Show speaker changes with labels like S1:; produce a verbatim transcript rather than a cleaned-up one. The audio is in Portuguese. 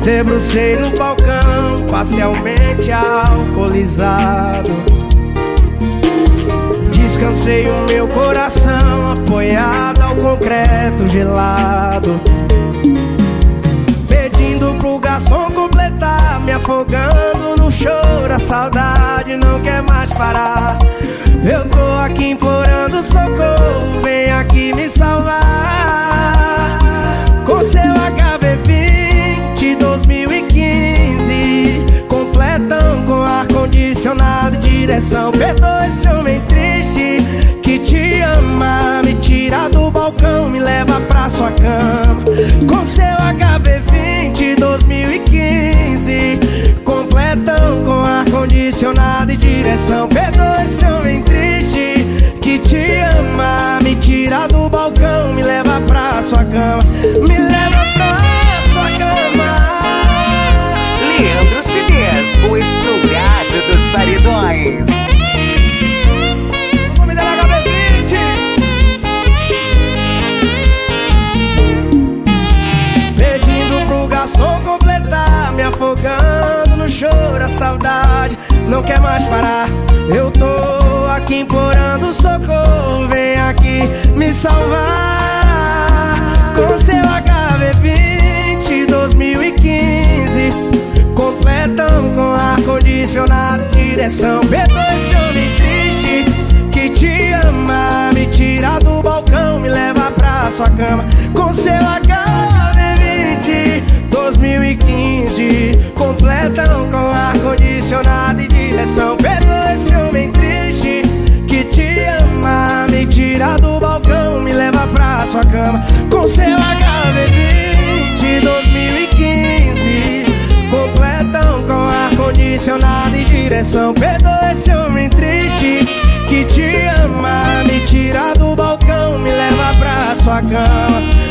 S1: Debrucei no balcão, parcialmente alcoolizado. Descansei o meu coração, apoiado ao concreto gelado. Pedindo pro garçom completar, me afogando no choro. A saudade não quer mais parar. Eu tô aqui implorando socorro, vem aqui me salvar. Com seu H B vinte dois mil e quinze, completão com ar-condicionado, direção. Perdoa esse homem triste que te ama, me tira do balcão, me leva pra sua cama. Com seu H B vinte dois mil e quinze, completão com ar-condicionado e direção. Perdoa esse homem triste que te ama, me tira do balcão, me leva pra sua cama, me leva pra sua cama.
S2: Leandro C Ds, o estourado dos paredões.
S1: O nome dela é H B vinte. Pedindo pro garçom completar, me afogando no choro. A saudade não quer mais parar. Eu tô aqui implorando socorro, vem aqui me salvar. Com seu H B vinte dois mil e quinze, completão com ar-condicionado, direção. Perdoa esse homem triste que te ama, me tira do balcão, me leva pra sua cama. Com seu H B vinte dois mil e quinze, completão com ar-condicionado e direção. Perdoa esse homem triste que te ama, me tira do balcão, me leva pra sua cama. Com seu H B vinte dois mil e quinze, completão com ar-condicionado e direção. Perdoa esse homem triste que te ama, me tira do balcão, me leva pra sua cama.